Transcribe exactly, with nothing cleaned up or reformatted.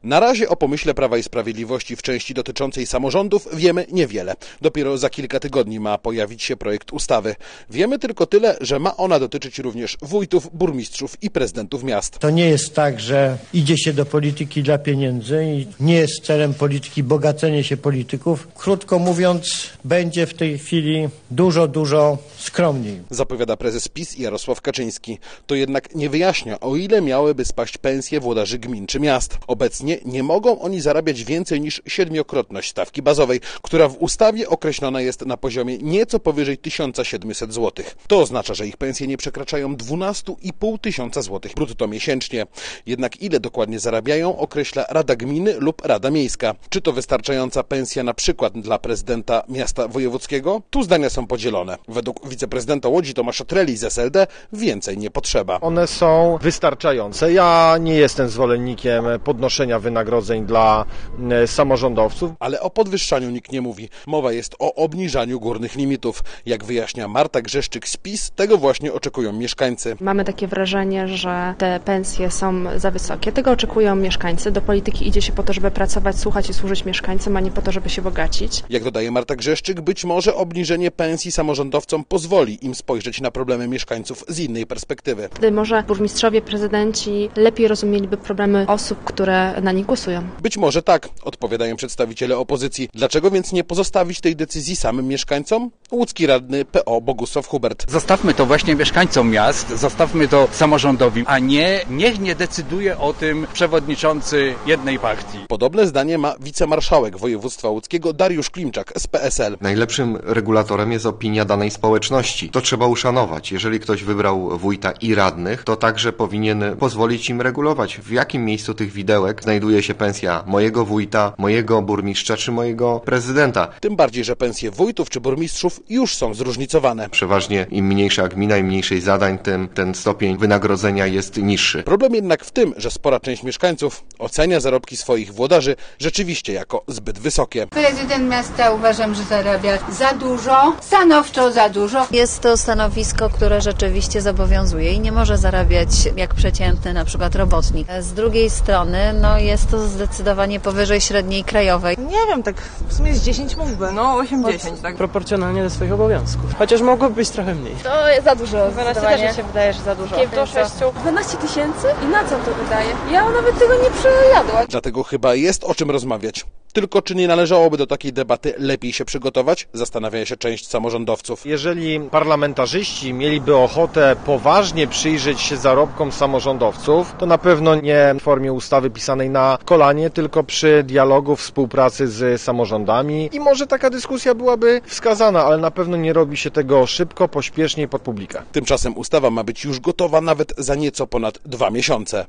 Na razie o pomyśle Prawa i Sprawiedliwości w części dotyczącej samorządów wiemy niewiele. Dopiero za kilka tygodni ma pojawić się projekt ustawy. Wiemy tylko tyle, że ma ona dotyczyć również wójtów, burmistrzów i prezydentów miast. To nie jest tak, że idzie się do polityki dla pieniędzy i nie jest celem polityki bogacenie się polityków. Krótko mówiąc, będzie w tej chwili dużo, dużo skromniej. Zapowiada prezes PiS Jarosław Kaczyński. To jednak nie wyjaśnia, o ile miałyby spaść pensje włodarzy gmin czy miast. Obecnie nie mogą oni zarabiać więcej niż siedmiokrotność stawki bazowej, która w ustawie określona jest na poziomie nieco powyżej tysiąc siedemset złotych. To oznacza, że ich pensje nie przekraczają dwanaście i pół tysiąca złotych brutto miesięcznie. Jednak ile dokładnie zarabiają, określa Rada Gminy lub Rada Miejska. Czy to wystarczająca pensja na przykład dla prezydenta miasta wojewódzkiego? Tu zdania są podzielone. Według wiceprezydenta Łodzi Tomasza Treli z S L D więcej nie potrzeba. One są wystarczające. Ja nie jestem zwolennikiem podnoszenia wynagrodzeń dla samorządowców. Ale o podwyższaniu nikt nie mówi. Mowa jest o obniżaniu górnych limitów. Jak wyjaśnia Marta Grzeszczyk z PiS, tego właśnie oczekują mieszkańcy. Mamy takie wrażenie, że te pensje są za wysokie. Tego oczekują mieszkańcy. Do polityki idzie się po to, żeby pracować, słuchać i służyć mieszkańcom, a nie po to, żeby się bogacić. Jak dodaje Marta Grzeszczyk, być może obniżenie pensji samorządowcom pozwoli im spojrzeć na problemy mieszkańców z innej perspektywy. Wtedy może burmistrzowie, prezydenci lepiej rozumieliby problemy osób, które na nich głosują. Być może tak, odpowiadają przedstawiciele opozycji. Dlaczego więc nie pozostawić tej decyzji samym mieszkańcom? Łódzki radny P O Bogusław Hubert. Zostawmy to właśnie mieszkańcom miast, zostawmy to samorządowi, a nie niech nie decyduje o tym przewodniczący jednej partii. Podobne zdanie ma wicemarszałek województwa łódzkiego Dariusz Klimczak z P S L. Najlepszym regulatorem jest opinia danej społeczności. To trzeba uszanować. Jeżeli ktoś wybrał wójta i radnych, to także powinien pozwolić im regulować, w jakim miejscu tych widełek znajduje się pensja mojego wójta, mojego burmistrza czy mojego prezydenta. Tym bardziej, że pensje wójtów czy burmistrzów już są zróżnicowane. Przeważnie im mniejsza gmina, im mniejszej zadań, tym ten stopień wynagrodzenia jest niższy. Problem jednak w tym, że spora część mieszkańców ocenia zarobki swoich włodarzy rzeczywiście jako zbyt wysokie. Prezydent miasta uważam, że zarabia za dużo, stanowczo za dużo. Jest to stanowisko, które rzeczywiście zobowiązuje i nie może zarabiać jak przeciętny na przykład robotnik. Z drugiej strony no jest to zdecydowanie powyżej średniej krajowej. Nie wiem, tak w sumie z dziesięć mógłby, no osiem dziesięć, tak. Proporcjonalnie do swoich obowiązków. Chociaż mogłoby być trochę mniej. To jest za dużo. dwanaście też mi się wydaje, że za dużo. Do sześciu. dwanaście tysięcy? I na co to wydaje? Ja nawet tego nie przejadła. Dlatego chyba jest o czym rozmawiać. Tylko czy nie należałoby do takiej debaty lepiej się przygotować? Zastanawia się część samorządowców. Jeżeli parlamentarzyści mieliby ochotę poważnie przyjrzeć się zarobkom samorządowców, to na pewno nie w formie ustawy pisanej na kolanie, tylko przy dialogu, współpracy z samorządami. I może taka dyskusja byłaby wskazana, ale na pewno nie robi się tego szybko, pośpiesznie i pod publikę. Tymczasem ustawa ma być już gotowa nawet za nieco ponad dwa miesiące.